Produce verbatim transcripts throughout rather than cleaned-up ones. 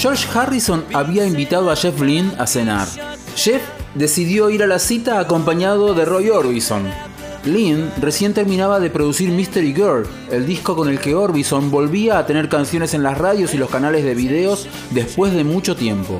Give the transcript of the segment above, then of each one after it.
George Harrison había invitado a Jeff Lynne a cenar. Jeff decidió ir a la cita acompañado de Roy Orbison. Lynne recién terminaba de producir Mystery Girl, el disco con el que Orbison volvía a tener canciones en las radios y los canales de videos después de mucho tiempo.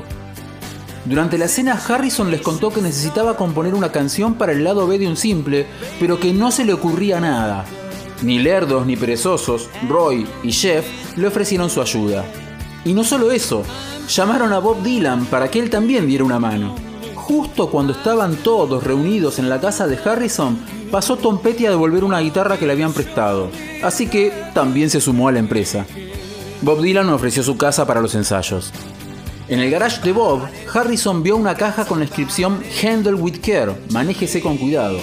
Durante la cena, Harrison les contó que necesitaba componer una canción para el lado B de un simple, pero que no se le ocurría nada. Ni lerdos ni perezosos, Roy y Jeff le ofrecieron su ayuda. Y no solo eso, llamaron a Bob Dylan para que él también diera una mano. Justo cuando estaban todos reunidos en la casa de Harrison, pasó Tom Petty a devolver una guitarra que le habían prestado, así que también se sumó a la empresa. Bob Dylan ofreció su casa para los ensayos. En el garage de Bob, Harrison vio una caja con la inscripción Handle with Care, manéjese con cuidado.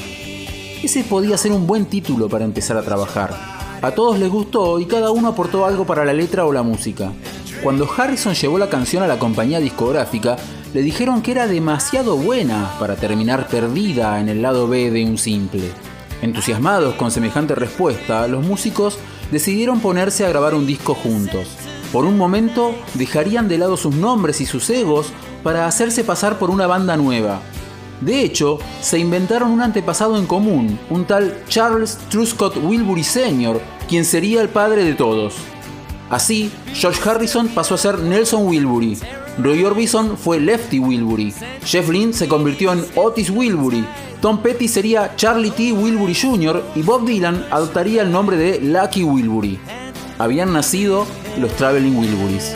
Ese podía ser un buen título para empezar a trabajar. A todos les gustó y cada uno aportó algo para la letra o la música. Cuando Harrison llevó la canción a la compañía discográfica, le dijeron que era demasiado buena para terminar perdida en el lado B de un simple. Entusiasmados con semejante respuesta, los músicos decidieron ponerse a grabar un disco juntos. Por un momento dejarían de lado sus nombres y sus egos para hacerse pasar por una banda nueva. De hecho, se inventaron un antepasado en común, un tal Charles Truscott Wilbury senior, quien sería el padre de todos. Así, George Harrison pasó a ser Nelson Wilbury, Roy Orbison fue Lefty Wilbury, Jeff Lynne se convirtió en Otis Wilbury, Tom Petty sería Charlie T. Wilbury junior y Bob Dylan adoptaría el nombre de Lucky Wilbury. Habían nacido los Traveling Wilburys.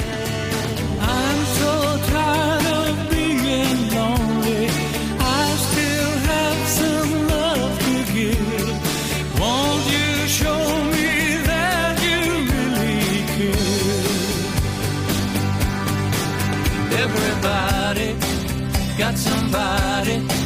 Everybody got somebody